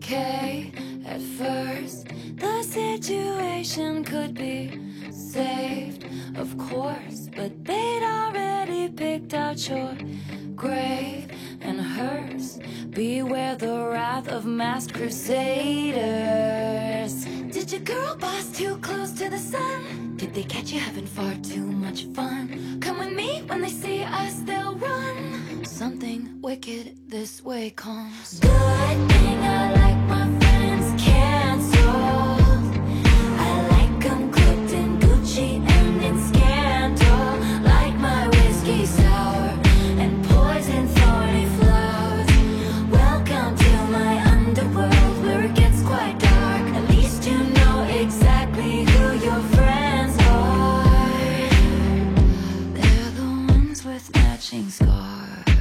okay at first. The situation could be saved, of course, but they'd already picked out your grave and hers. Beware the wrath of masked crusaders. Did your girl boss too close to the sun? Did they catch you having far too much fun? Come with me, when they see us they'll run. Something wicked this way comes. Good thing I like my friends canceled. I like them cooked in Gucci and in scandal. Like my whiskey sour and poison thorny flowers. Welcome to my underworld where it gets quite dark. At least you know exactly who your friends are. They're the ones with matching scars.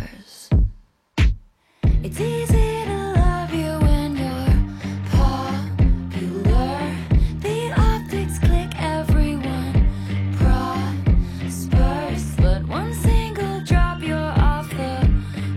It's easy to love you when you're popular. The optics click, everyone prospers. But one single drop, you're off the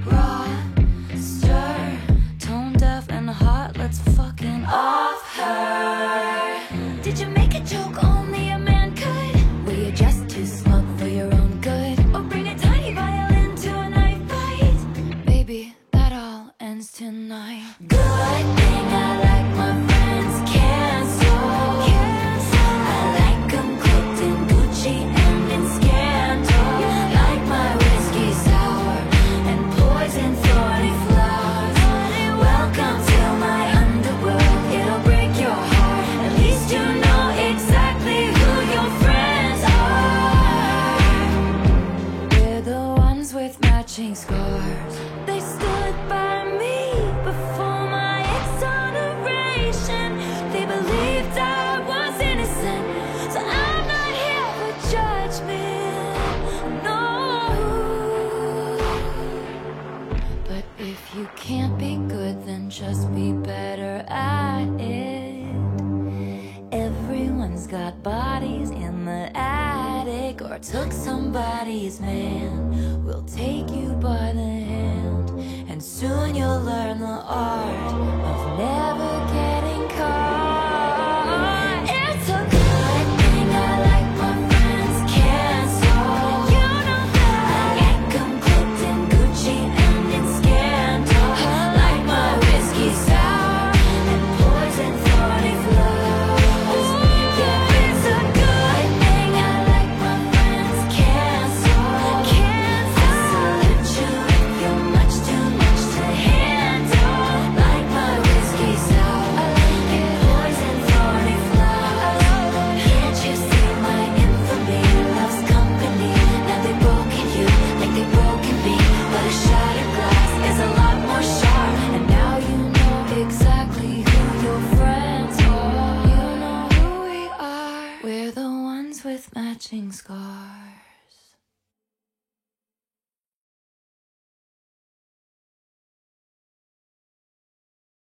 roster. Tone deaf and hot, let's fucking off her. Did you make a joke only a man could? Were you just too smug for your own good? Or bring a tiny violin to a knife fight? Baby, that all ends tonight. Good thing I like my friends canceled. I like them cooked in Gucci and in scandal. Like my whiskey sour and poison thorny flowers. Welcome to my underworld, it'll break your heart. At least you know exactly who your friends are. We're the ones with matching scars. They stood by me before my exoneration. They believed I was innocent, so I'm not here for judgment, no. But if you can't be good, then just be better at it. Everyone's got bodies in the attic, or took somebody's man. We'll take you by the hand, and soon you'll learn the art of never getting caught. It's a good thing I like my friends canceled. You know that I like them cooked in Gucci and in scandal. Like my whiskey sour and poison thorny flowers. Yeah, it's a good thing I like my friends canceled. I salute you if you're much too much to handle. Like my whiskey sour and poison thorny flowers. Can't you see my infamy loves company? Now they've broken you like they've broken me, but a shattered glass is a lot more sharp. And now you know exactly who your friends are. You know who we are. We're the ones with matching scars.